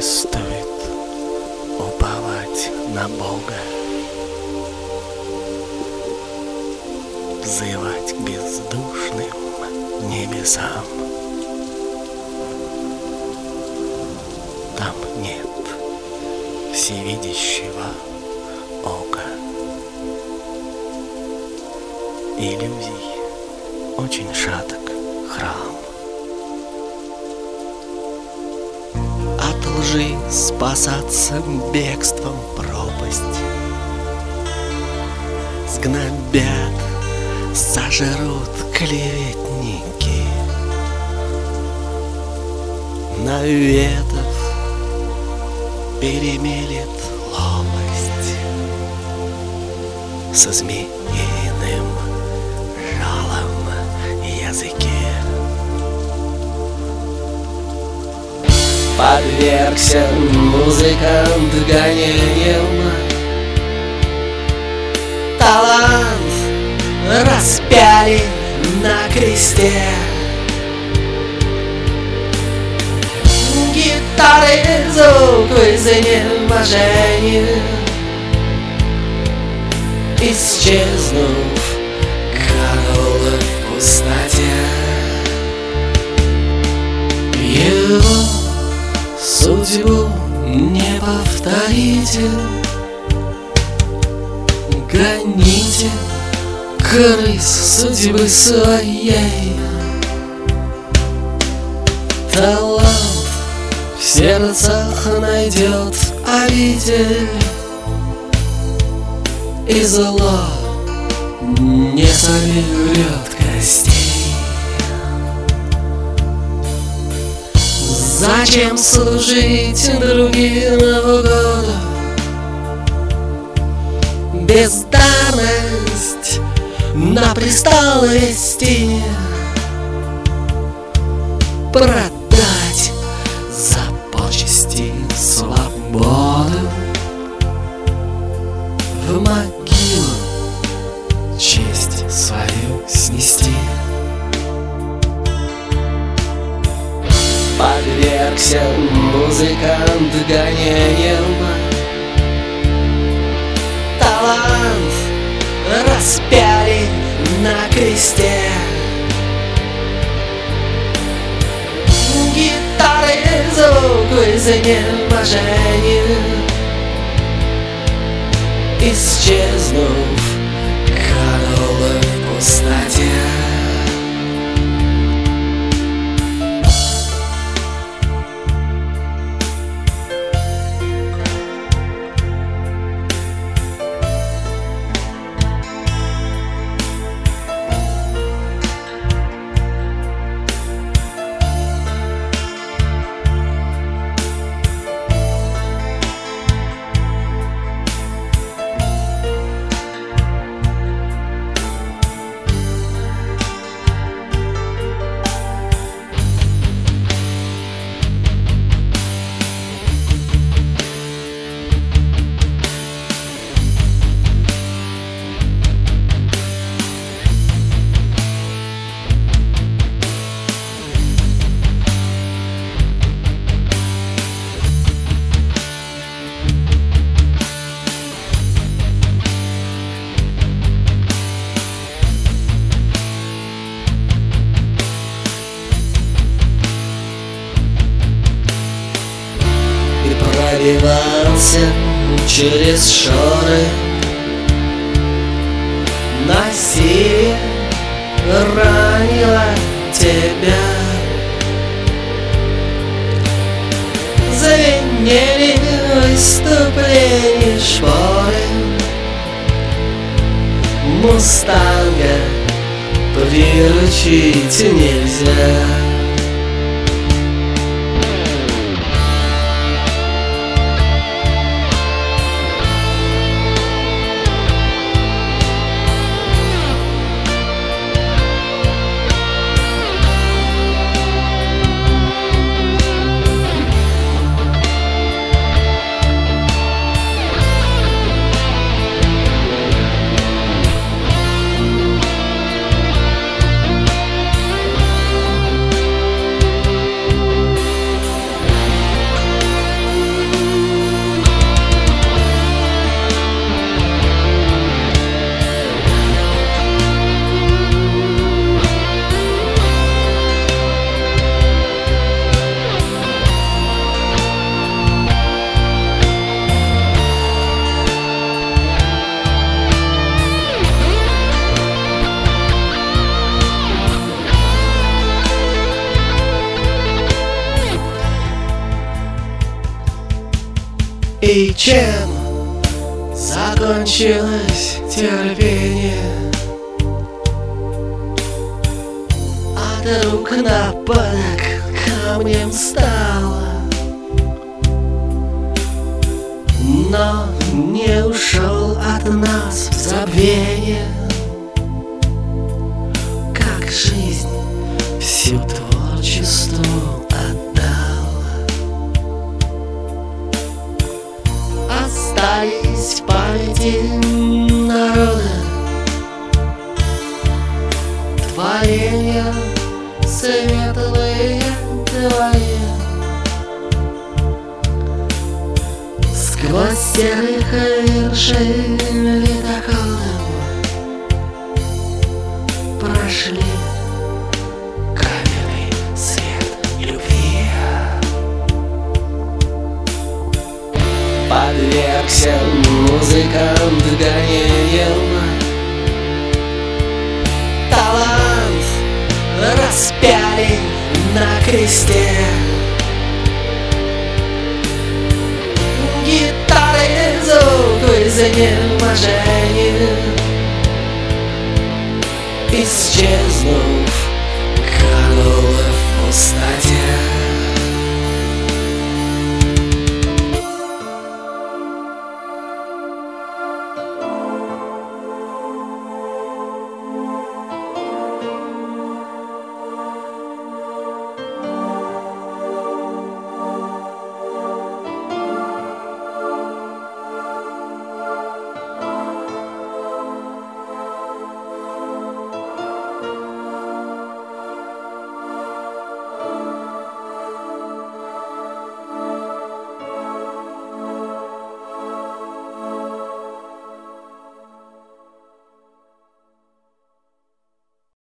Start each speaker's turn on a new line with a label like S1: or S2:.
S1: стоит уповать на Бога, взывать к бездушным небесам. Там нет всевидящего ока. Иллюзий очень шаток храм. От лжи спасаться бегством пропасть. Сгнобят, сожрут клеветники. Наветов перемелет лопасть со змеиным жалом языке. Подвергся музыкант гонениям, талант распяли на кресте. Гитары звук в изнеможении, исчезнув, канул в пустоте. Его судьбу не повторите, гоните крыс судьбы своей. Талант в сердцах найдет обитель, и зло не соберет костей. Зачем служить другим в угоду? Бездарность на престол вести, продать за почести свободу, в могилу честь свою снести. Подвергся музыкант гонениям, талант распяли на кресте. Гитары звук в изнеможении, исчезнув, канул в пустоте. Пробивался через шоры, насилие ранило тебя. Звенели выступления шпоры, мустанга приручить нельзя. И чем закончилось терпение? От рук нападок камнем стало, но не ушел от нас в забвение. Как жизнь всю творчеству отдала, остались в памяти народа творения светлые твои. Сквозь серых вершин ледоколом прошли каменный свет любви. Подвергся музыкант гонениям, талант распяли на кресте. Гитары звук в изнеможении,